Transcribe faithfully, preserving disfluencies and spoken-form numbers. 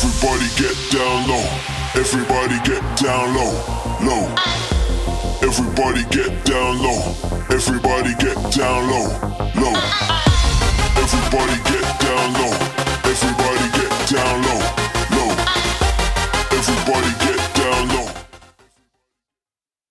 Everybody get down low. Everybody get down low, low. Everybody get down low. Everybody get down low, low. Everybody